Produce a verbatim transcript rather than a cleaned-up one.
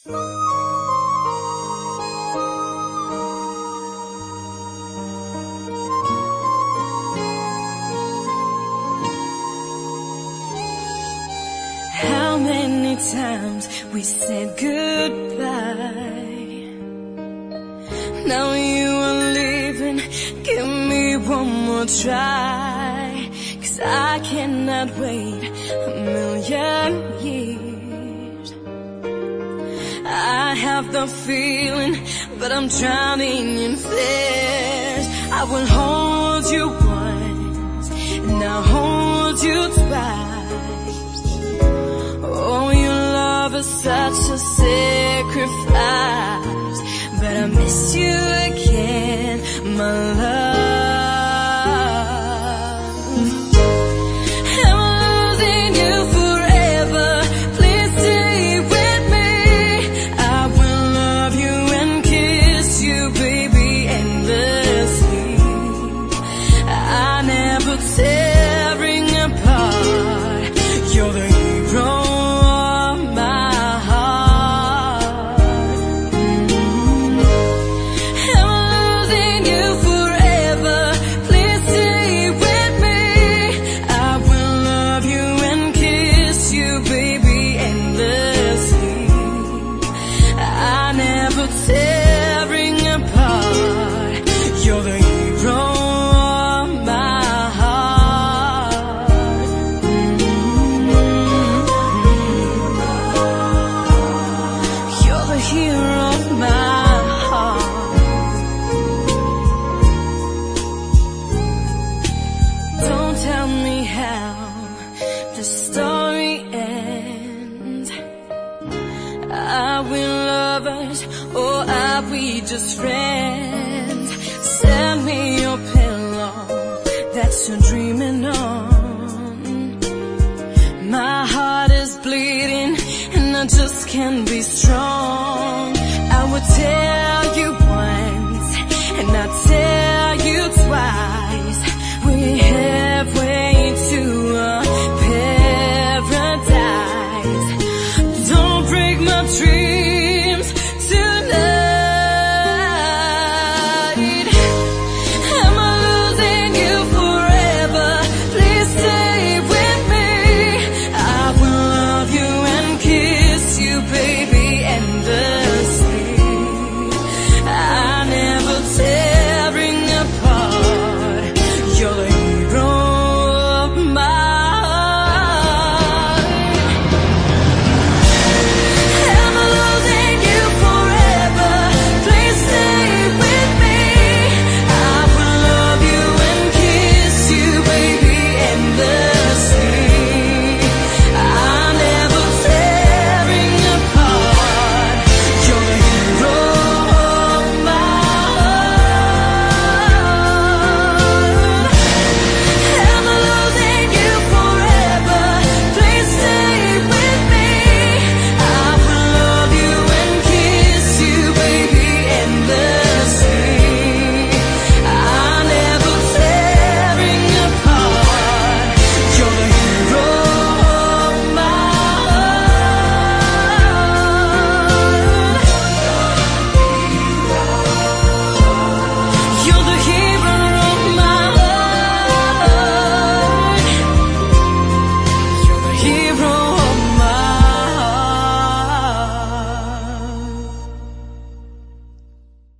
How many times we said goodbye? Now you are leaving, give me one more try, 'cause I cannot wait a million years. I have the feeling, but I'm drowning in fears. I will hold you once, and I'll hold you twice. Oh, your love is such a sacrifice, but I miss you again, my love. I'm losing you forever, please stay with me. I will love you and kiss you, baby, endlessly. I never tearing apart, you're the hero of my heart. I'm losing you forever, please stay with me. I will love you and kiss you, baby, endlessly. I never tearing apart, you're the hero of my heart. You're the hero of my heart. Don't tell me how the story ends. Are we lovers or are we just friends? Send me your pillow that you're dreaming on. My heart is bleeding and I just can't be strong. I would tell you once and I'll tell you twice, we're halfway to a paradise. Don't break my dreams.